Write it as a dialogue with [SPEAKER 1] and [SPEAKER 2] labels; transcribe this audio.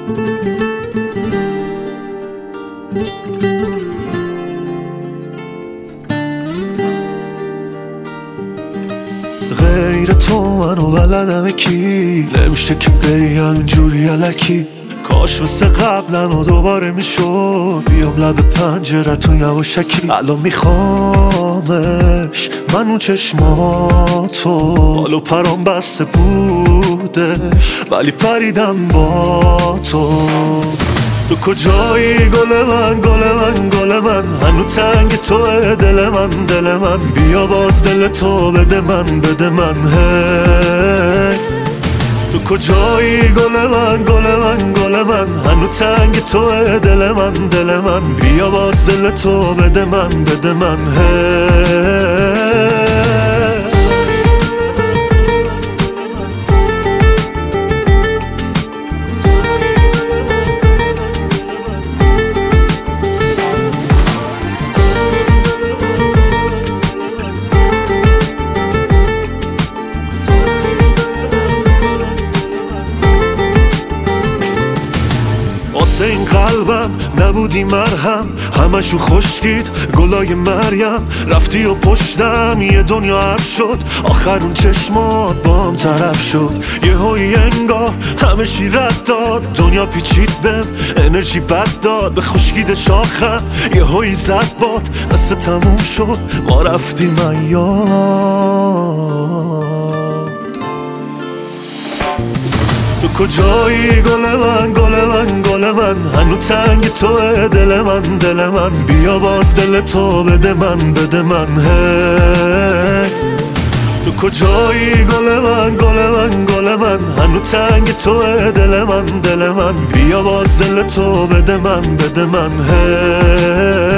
[SPEAKER 1] غیر تو منو بلدم کی نمیشه که بری همینجوری الکی کاش مثل قبلا و دوباره میشد بیام لب پنجرتون یواشکی الان میخوامش من اون چشماتو حالو پرام بسته بودش ولی پریدم با تو تو کجایی گل من گل من گل من هنو تنگ توه دل من بیا باز دل تو بده من هی تو کجایی گل من گل من گل من هنو تنگ توه دل من بیا باز دل تو بده من هی واسه این قلبم نبودی مرهم همشو خشکید گلای مریم رفتی و پشتم یه دنیا حرف شد آخر اون چشمات با هم طرف شد یه هایی انگار همه چی رد داد دنیا پیچید بهم انرژی بد داد به خشکید شاخم یه هایی زد باد قصه تموم شد ما رفتیم ایام تو کجایی گل من گل من گل من هنو تنگ توه دل من بیا باز دل تو بده من هی تو کجایی گل من گل من گل من هنو تنگ توه دل من بیا باز دل تو بده من هی